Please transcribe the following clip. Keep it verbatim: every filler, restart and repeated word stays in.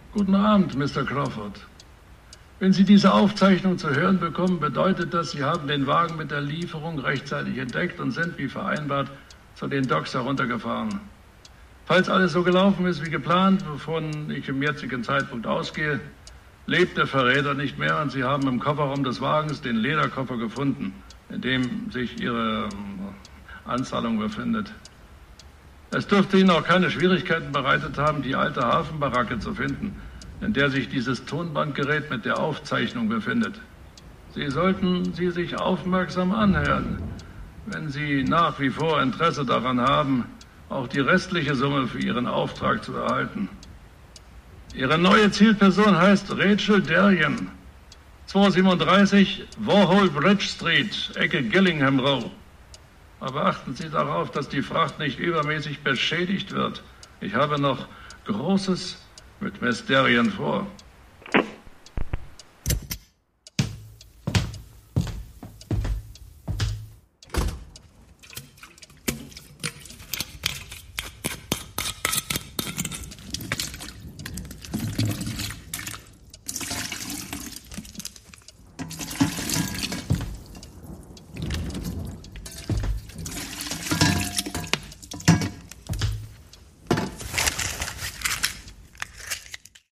Guten Abend, Mister Crawford. Wenn Sie diese Aufzeichnung zu hören bekommen, bedeutet das, Sie haben den Wagen mit der Lieferung rechtzeitig entdeckt und sind, wie vereinbart, zu den Docks heruntergefahren. Falls alles so gelaufen ist wie geplant, wovon ich im jetzigen Zeitpunkt ausgehe, lebt der Verräter nicht mehr und Sie haben im Kofferraum des Wagens den Lederkoffer gefunden, in dem sich Ihre Anzahlung befindet. Es dürfte Ihnen auch keine Schwierigkeiten bereitet haben, die alte Hafenbaracke zu finden, in der sich dieses Tonbandgerät mit der Aufzeichnung befindet. Sie sollten sie sich aufmerksam anhören, wenn Sie nach wie vor Interesse daran haben, auch die restliche Summe für Ihren Auftrag zu erhalten. Ihre neue Zielperson heißt Rachel Darien, zweihundertsiebenunddreißig Warhol Bridge Street, Ecke Gillingham Row. Aber achten Sie darauf, dass die Fracht nicht übermäßig beschädigt wird. Ich habe noch Großes mit Miss Darien vor.